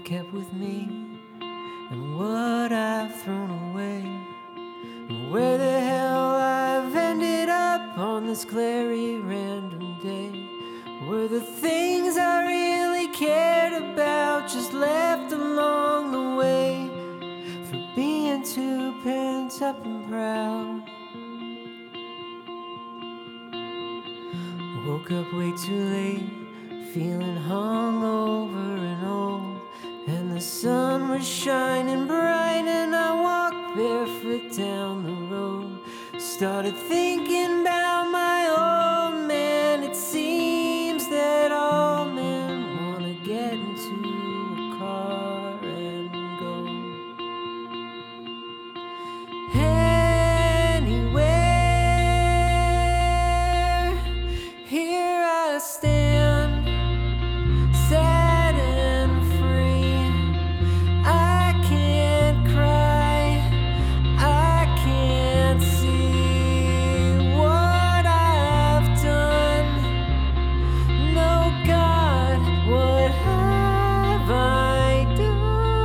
I've kept with me and what I've thrown away, and where the hell I've ended up on this glary random day. Were the things I really cared about just left along the way for being too pent up and proud? Woke up way too late, feeling hungover and old, and the sun was shining bright, and I walked barefoot down the road. Started thinking about my old man. It seems that all men wanna get into a car and go anywhere. Here I stand, sad and free. I can't cry, I can't see what I've done. No, God, what have I done?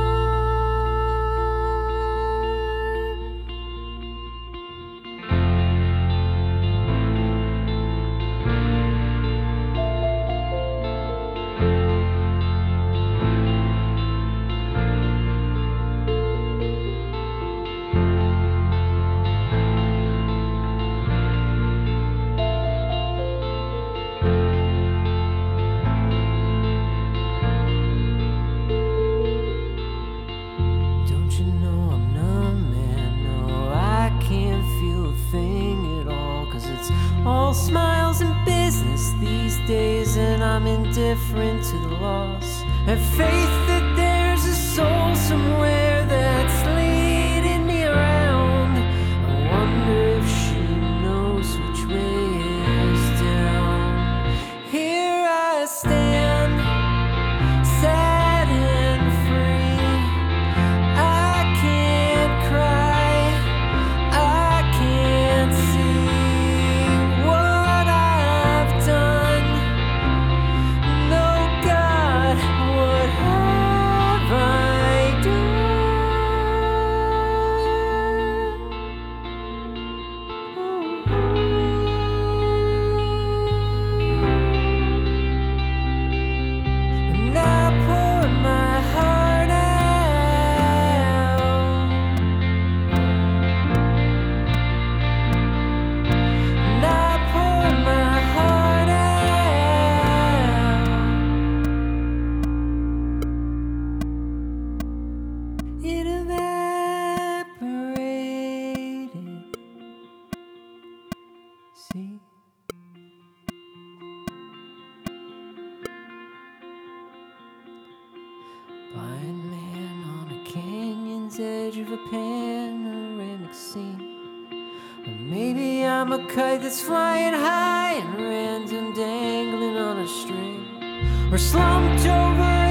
Don't you know I'm numb, man? No, I can't feel a thing at all, 'cause it's all smiles and business these days, and I'm indifferent to the loss. Have faith that there's a soul somewhere that's leading me around. I wonder if she knows which way is down. Here I stand, sad and free. I can't cry, I can't see what I've done. No, God, what have I done? And I pour my heart out, and I pour my heart out. It evaporated. See? Blind man on a canyon's edge of a panoramic scene. Or maybe I'm a kite that's flying high and random dangling on a string, or slumped over